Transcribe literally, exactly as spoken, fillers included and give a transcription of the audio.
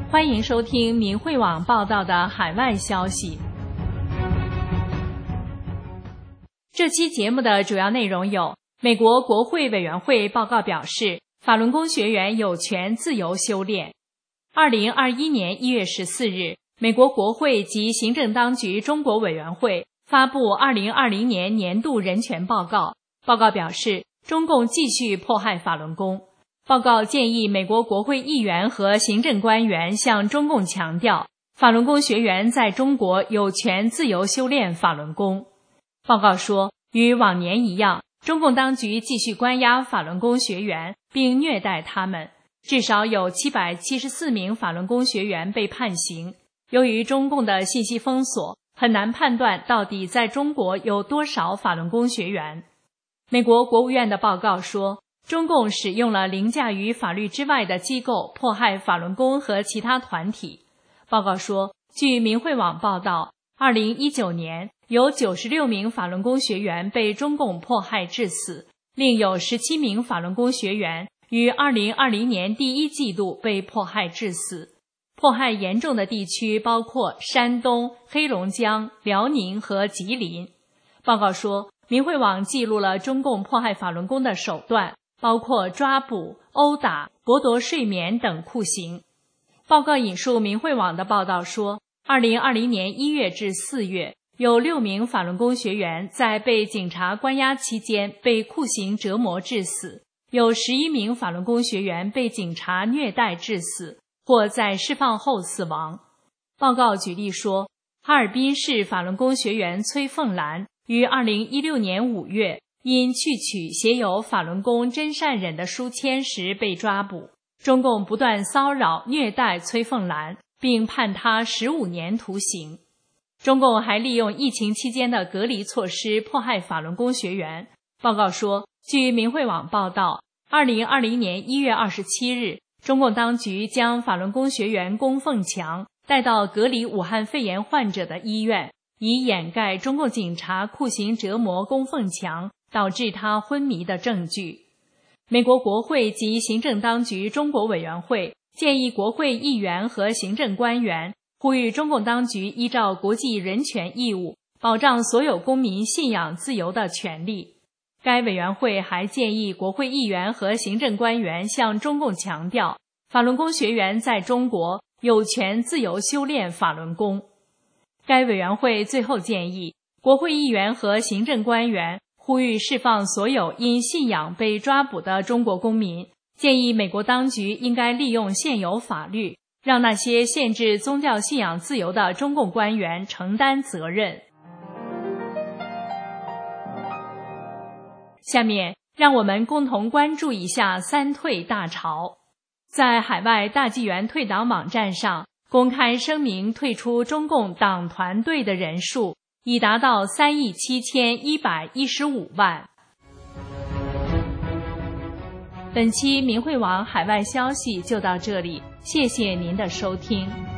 欢迎收听明慧网报道的海外消息。这期节目的主要内容有：美国国会委员会报告表示，法轮功学员有权自由修炼。二零二一年一月十四日，美国国会及行政当局中国委员会发布二零二零年年度人权报告。报告表示，中共继续迫害法轮功。报告建议美国国会议员和行政官员向中共强调，法轮功学员在中国有权自由修炼法轮功。报告说，与往年一样，中共当局继续关押法轮功学员并虐待他们，至少有七百七十四名法轮功学员被判刑。由于中共的信息封锁，很难判断到底在中国有多少法轮功学员。美国国务院的报告说，中共使用了凌驾于法律之外的机构迫害法轮功和其他团体。报告说，据明慧网报道，二零一九年有九十六名法轮功学员被中共迫害致死，另有十七名法轮功学员于二零二零年第一季度被迫害致死。迫害严重的地区包括山东、黑龙江、辽宁和吉林。报告说，明慧网记录了中共迫害法轮功的手段，包括抓捕、殴打、剥夺睡眠等酷刑。报告引述明慧网的报道说，二零二零年一月至四月，有六名法轮功学员在被警察关押期间被酷刑折磨致死，有十一名法轮功学员被警察虐待致死，或在释放后死亡。报告举例说，哈尔滨市法轮功学员崔凤兰于二零一六年五月因去取写有法轮功真善忍的书签时被抓捕，中共不断骚扰虐待崔凤兰，并判他十五年徒刑。中共还利用疫情期间的隔离措施迫害法轮功学员。报告说，据明慧网报道，二零二零年一月二十七日，中共当局将法轮功学员龚凤强带到隔离武汉肺炎患者的医院，以掩盖中共警察酷刑折磨龚凤强导致他昏迷的证据。美国国会及行政当局中国委员会建议国会议员和行政官员呼吁中共当局依照国际人权义务，保障所有公民信仰自由的权利。该委员会还建议国会议员和行政官员向中共强调，法轮功学员在中国有权自由修炼法轮功。该委员会最后建议，国会议员和行政官员呼吁释放所有因信仰被抓捕的中国公民，建议美国当局应该利用现有法律，让那些限制宗教信仰自由的中共官员承担责任。下面让我们共同关注一下三退大潮。在海外大纪元退党网站上公开声明退出中共党团队的人数已达到三亿七千一百一十五万。本期明慧网海外消息就到这里，谢谢您的收听。